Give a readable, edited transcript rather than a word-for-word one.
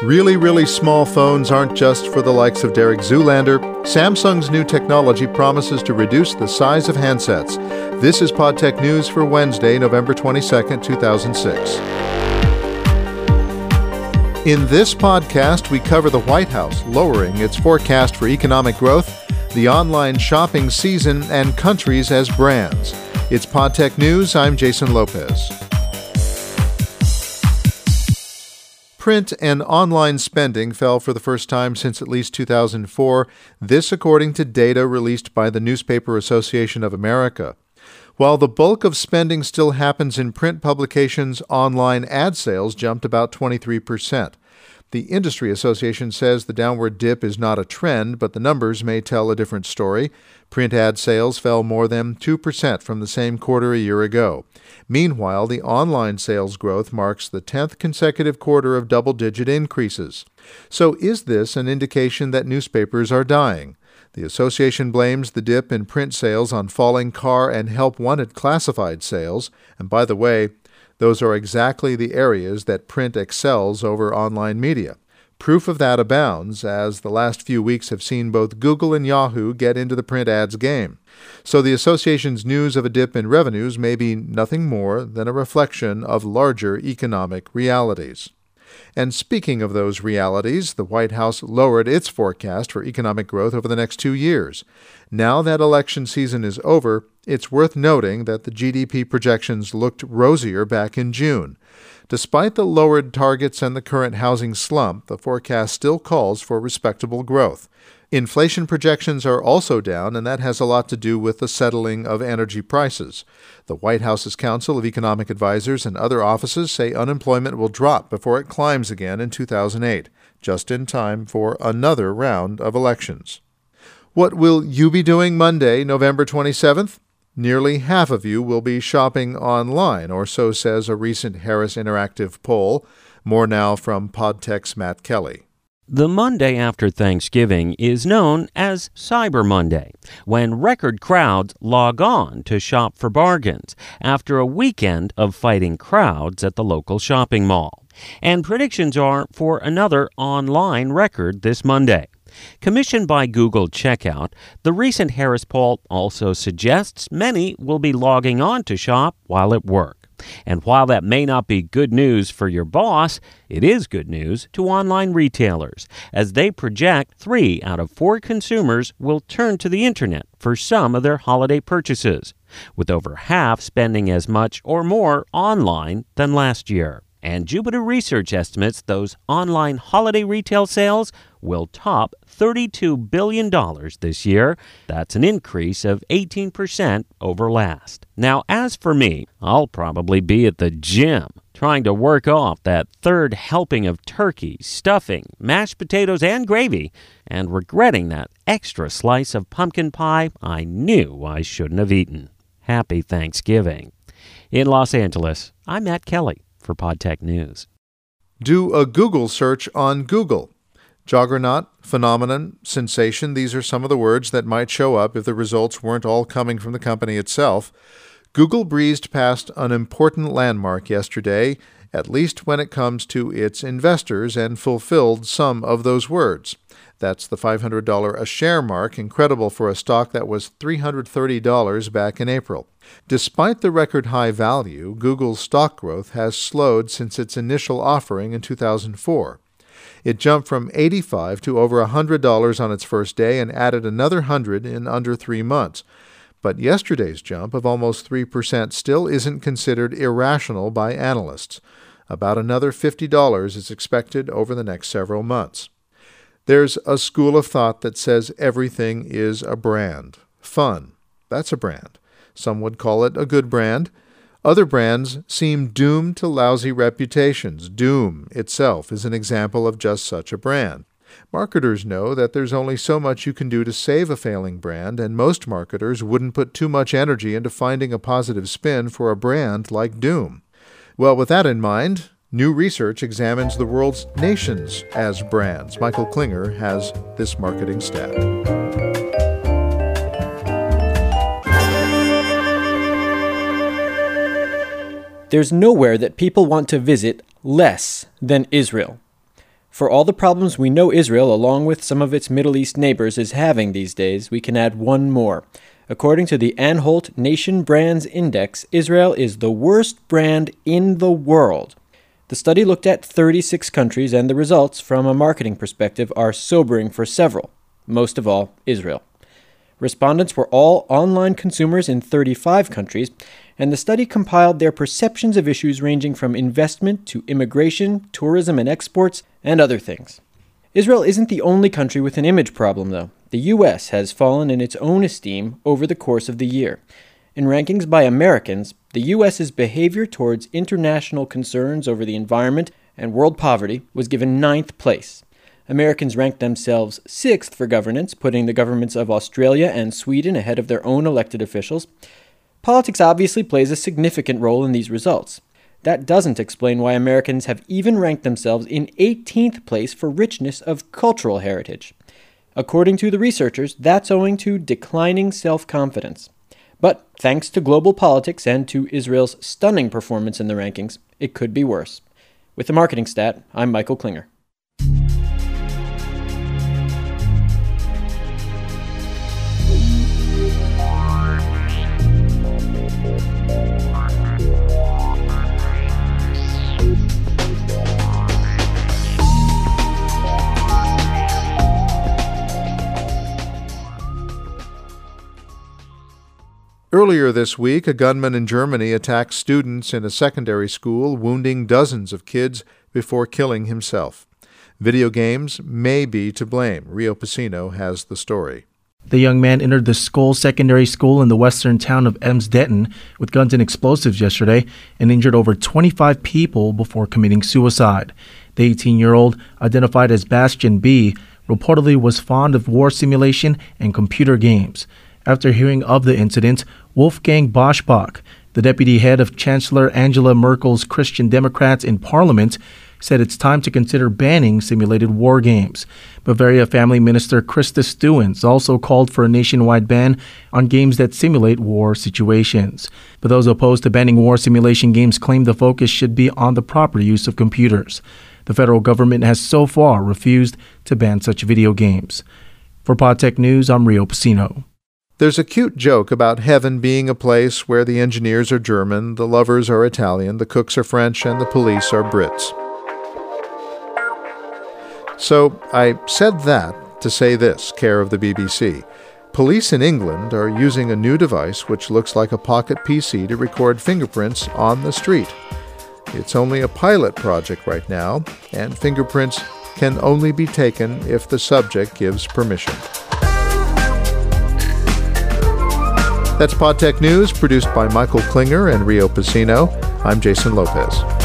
Really, really small phones aren't just for the likes of Derek Zoolander. Samsung's new technology promises to reduce the size of handsets. This is PodTech News for Wednesday, November 22nd, 2006. In this podcast, we cover the White House lowering its forecast for economic growth, the online shopping season, and countries as brands. It's PodTech News. I'm Jason Lopez. Print and online spending fell for the first time since at least 2004, this according to data released by the Newspaper Association of America. While the bulk of spending still happens in print publications, online ad sales jumped about 23%. The Industry Association says the downward dip is not a trend, but the numbers may tell a different story. Print ad sales fell more than 2% from the same quarter a year ago. Meanwhile, the online sales growth marks the 10th consecutive quarter of double-digit increases. So is this an indication that newspapers are dying? The association blames the dip in print sales on falling car and help-wanted classified sales. And by the way, those are exactly the areas that print excels over online media. Proof of that abounds, as the last few weeks have seen both Google and Yahoo get into the print ads game. So the association's news of a dip in revenues may be nothing more than a reflection of larger economic realities. And speaking of those realities, the White House lowered its forecast for economic growth over the next 2 years. Now that election season is over, it's worth noting that the GDP projections looked rosier back in June. Despite the lowered targets and the current housing slump, the forecast still calls for respectable growth. Inflation projections are also down, and that has a lot to do with the settling of energy prices. The White House's Council of Economic Advisors and other offices say unemployment will drop before it climbs again in 2008, just in time for another round of elections. What will you be doing Monday, November 27th? Nearly half of you will be shopping online, or so says a recent Harris Interactive poll. More now from PodTech's Matt Kelly. The Monday after Thanksgiving is known as Cyber Monday, when record crowds log on to shop for bargains after a weekend of fighting crowds at the local shopping mall. And predictions are for another online record this Monday. Commissioned by Google Checkout, the recent Harris poll also suggests many will be logging on to shop while at work. And while that may not be good news for your boss, it is good news to online retailers, as they project 3 out of 4 consumers will turn to the internet for some of their holiday purchases, with over half spending as much or more online than last year. And Jupiter Research estimates those online holiday retail sales will top $32 billion this year. That's an increase of 18% over last. Now, as for me, I'll probably be at the gym trying to work off that third helping of turkey, stuffing, mashed potatoes, and gravy, and regretting that extra slice of pumpkin pie I knew I shouldn't have eaten. Happy Thanksgiving. In Los Angeles, I'm Matt Kelly for PodTech News. Do a Google search on Google. Juggernaut, phenomenon, sensation, these are some of the words that might show up if the results weren't all coming from the company itself. Google breezed past an important landmark yesterday, at least when it comes to its investors, and fulfilled some of those words. That's the $500 a share mark, incredible for a stock that was $330 back in April. Despite the record high value, Google's stock growth has slowed since its initial offering in 2004. It jumped from $85 to over $100 on its first day and added another $100 in under 3 months. But yesterday's jump of almost 3% still isn't considered irrational by analysts. About another $50 is expected over the next several months. There's a school of thought that says everything is a brand. Fun, that's a brand. Some would call it a good brand. Other brands seem doomed to lousy reputations. Doom itself is an example of just such a brand. Marketers know that there's only so much you can do to save a failing brand, and most marketers wouldn't put too much energy into finding a positive spin for a brand like Doom. Well, with that in mind, new research examines the world's nations as brands. Michael Klinger has this marketing stat. There's nowhere that people want to visit less than Israel. For all the problems we know Israel, along with some of its Middle East neighbors, is having these days, we can add one more. According to the Anhalt Nation Brands Index, Israel is the worst brand in the world. The study looked at 36 countries, and the results, from a marketing perspective, are sobering for several, most of all, Israel. Respondents were all online consumers in 35 countries, and the study compiled their perceptions of issues ranging from investment to immigration, tourism and exports, and other things. Israel isn't the only country with an image problem, though. The U.S. has fallen in its own esteem over the course of the year. In rankings by Americans, the U.S.'s behavior towards international concerns over the environment and world poverty was given 9th place. Americans ranked themselves 6th for governance, putting the governments of Australia and Sweden ahead of their own elected officials. Politics obviously plays a significant role in these results. That doesn't explain why Americans have even ranked themselves in 18th place for richness of cultural heritage. According to the researchers, that's owing to declining self-confidence. But thanks to global politics and to Israel's stunning performance in the rankings, it could be worse. With the Marketing Stat, I'm Michael Klinger. Earlier this week, a gunman in Germany attacked students in a secondary school, wounding dozens of kids before killing himself. Video games may be to blame. Rio Pacino has the story. The young man entered the Skoll Secondary School in the western town of Emsdetten with guns and explosives yesterday and injured over 25 people before committing suicide. The 18-year-old, identified as Bastian B., reportedly was fond of war simulation and computer games. After hearing of the incident, Wolfgang Bosbach, the deputy head of Chancellor Angela Merkel's Christian Democrats in Parliament, said it's time to consider banning simulated war games. Bavaria Family Minister Christa Stewens also called for a nationwide ban on games that simulate war situations. But those opposed to banning war simulation games claim the focus should be on the proper use of computers. The federal government has so far refused to ban such video games. For PodTech News, I'm Rio Pacino. There's a cute joke about heaven being a place where the engineers are German, the lovers are Italian, the cooks are French, and the police are Brits. So I said that to say this, care of the BBC. Police in England are using a new device which looks like a pocket PC to record fingerprints on the street. It's only a pilot project right now, and fingerprints can only be taken if the subject gives permission. That's PodTech News, produced by Michael Klinger and Rio Pacino. I'm Jason Lopez.